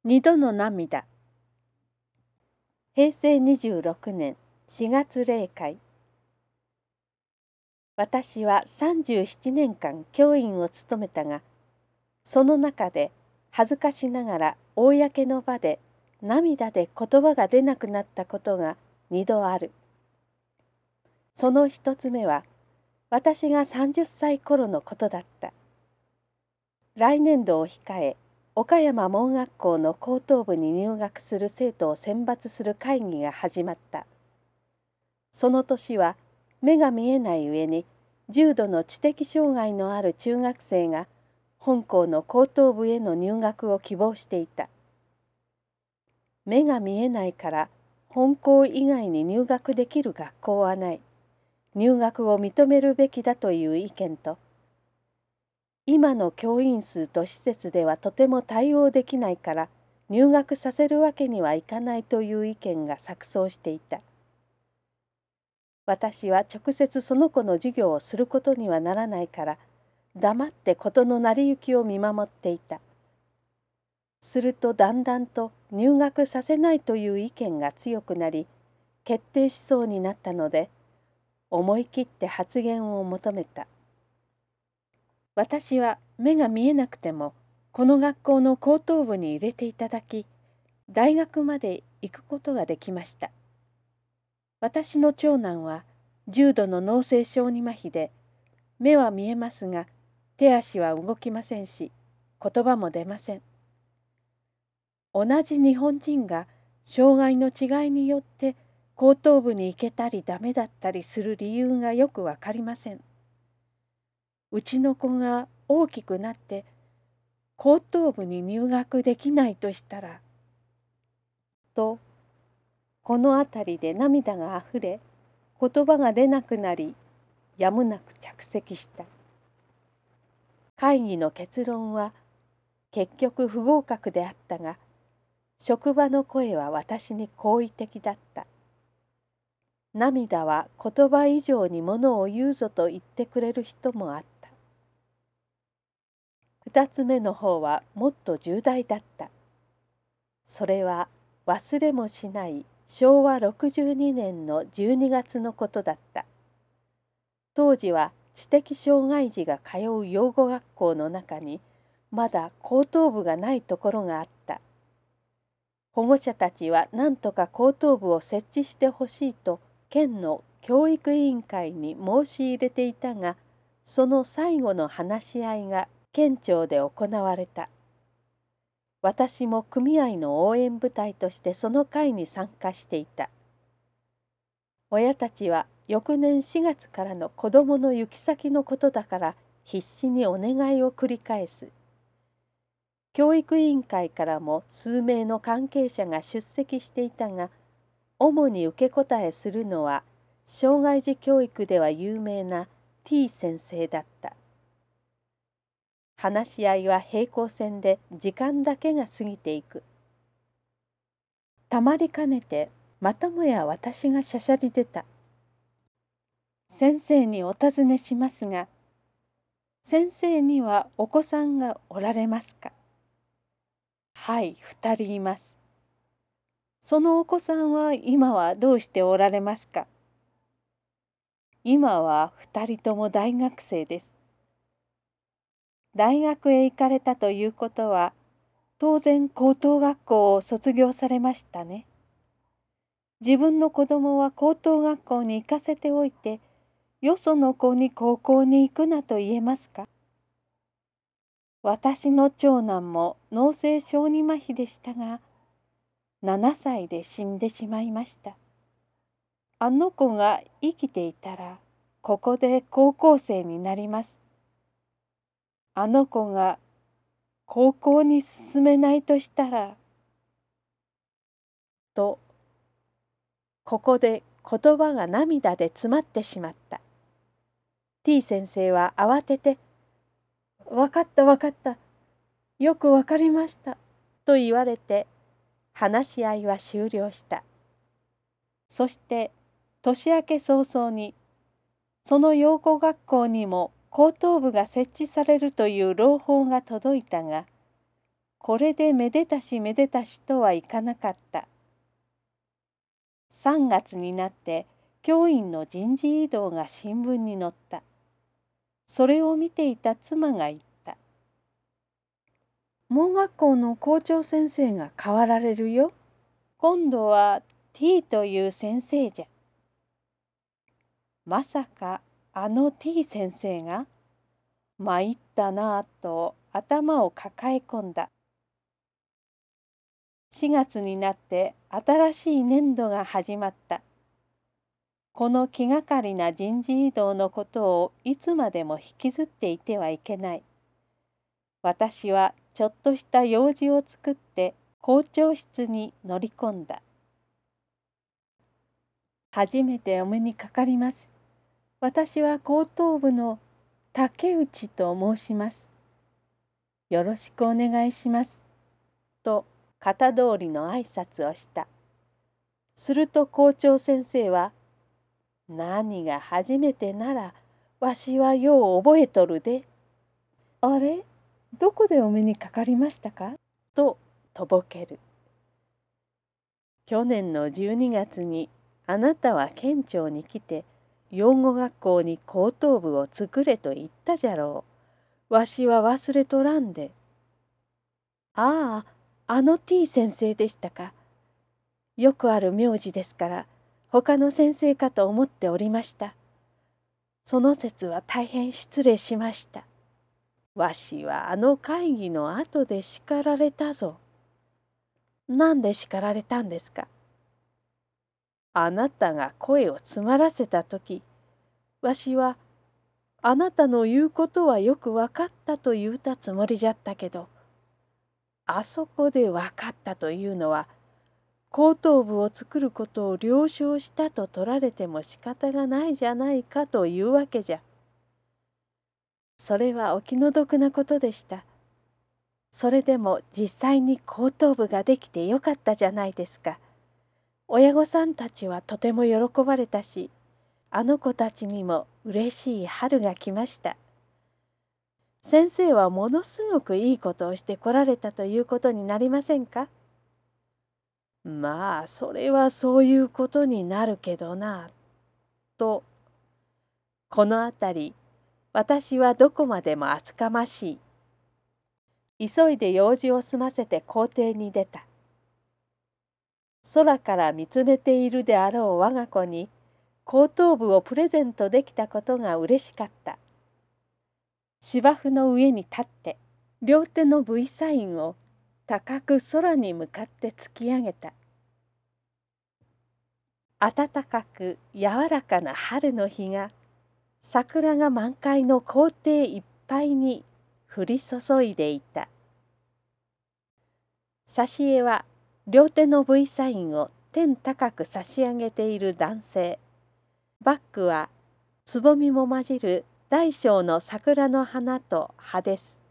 二度の涙。平成26年4月例会。私は37年間教員を務めたが、その中で恥ずかしながら公の場で涙で言葉が出なくなったことが2度ある。その一つ目は私が30歳頃のことだった。来年度を控え、岡山門学校の高等部に入学する生徒を選抜する会議が始まった。その年は目が見えない上に重度の知的障害のある中学生が本校の高等部への入学を希望していた。目が見えないから本校以外に入学できる学校はない。入学を認めるべきだという意見と、今の教員数と施設ではとても対応できないから入学させるわけにはいかないという意見が錯綜していた。私は直接その子の授業をすることにはならないから黙って事の成り行きを見守っていた。するとだんだんと入学させないという意見が強くなり決定しそうになったので思い切って発言を求めた。私は目が見えなくてもこの学校の高等部に入れていただき大学まで行くことができました。私の長男は重度の脳性小児麻痺で目は見えますが手足は動きませんし言葉も出ません。同じ日本人が障害の違いによって高等部に行けたりダメだったりする理由がよくわかりません。うちの子が大きくなって高等部に入学できないとしたらとこの辺りで涙があふれ言葉が出なくなりやむなく着席した。会議の結論は結局不合格であったが職場の声は私に好意的だった。涙は言葉以上にものを言うぞと言ってくれる人もあった。二つ目の方はもっと重大だった。それは忘れもしない昭和62年の12月のことだった。当時は知的障害児が通う養護学校の中にまだ高等部がないところがあった。保護者たちは何とか高等部を設置してほしいと県の教育委員会に申し入れていたが、その最後の話し合いが県庁で行われた。私も組合の応援部隊としてその会に参加していた。親たちは翌年4月からの子どもの行き先のことだから必死にお願いを繰り返す。教育委員会からも数名の関係者が出席していたが、主に受け答えするのは障害児教育では有名な T 先生だった。話し合いは平行線で時間だけが過ぎていく。たまりかねてまたもや私がしゃしゃり出た。先生にお尋ねしますが、先生にはお子さんがおられますか。はい、2人います。そのお子さんは今はどうしておられますか。今は2人とも大学生です。大学へ行かれたということは、当然高等学校を卒業されましたね。自分の子供は高等学校に行かせておいて、よその子に高校に行くなと言えますか。私の長男も脳性小児麻痺でしたが、7歳で死んでしまいました。あの子が生きていたら、ここで高校生になります。あの子が高校に進めないとしたら、と、ここで言葉が涙で詰まってしまった。T 先生は慌てて、わかったわかった、よくわかりました、と言われて、話し合いは終了した。そして年明け早々にその養護学校にも高等部が設置されるという朗報が届いたが、 これでめでたしめでたしとはいかなかった。3月になって教員の人事異動が新聞に載った。それを見ていた妻が言った。盲学校の校長先生が変わられるよ。今度は T という先生じゃ。まさかあの T 先生が。参ったなぁと頭を抱え込んだ。4月になって新しい年度が始まった。この気がかりな人事異動のことをいつまでも引きずっていてはいけない。私はちょっとした用事を作って校長室に乗り込んだ。初めてお目にかかります。私は高等部の竹内と申します。よろしくお願いします。と型通りの挨拶をした。すると校長先生は、何が初めてなら、わしはよう覚えとるで。あれ、どこでお目にかかりましたかととぼける。去年の12月にあなたは県庁に来て、養護学校に高等部を作れと言ったじゃろう。わしは忘れとらんで。ああ、あの T 先生でしたか。よくある名字ですから、他の先生かと思っておりました。その節は大変失礼しました。わしはあの会議の後で叱られたぞ。なんで叱られたんですか。あなたが声を詰まらせたとき、わしはあなたの言うことはよくわかったと言うたつもりじゃったけど、あそこでわかったというのは、高等部を作ることを了承したと取られても仕方がないじゃないかというわけじゃ。それはお気の毒なことでした。それでも実際に高等部ができてよかったじゃないですか。親御さんたちはとても喜ばれたし、あの子たちにも嬉しい春が来ました。先生はものすごくいいことをしてこられたということになりませんか。まあそれはそういうことになるけどな。と、このあたり私はどこまでも厚かましい。急いで用事を済ませて校庭に出た。空から見つめているであろう我が子に後頭部をプレゼントできたことがうれしかった。芝生の上に立って両手の V サインを高く空に向かって突き上げた。暖かく柔らかな春の日が桜が満開の校庭いっぱいに降り注いでいた。挿絵は両手の V サインを天高く差し上げている男性。バックはつぼみも混じる大小の桜の花と葉です。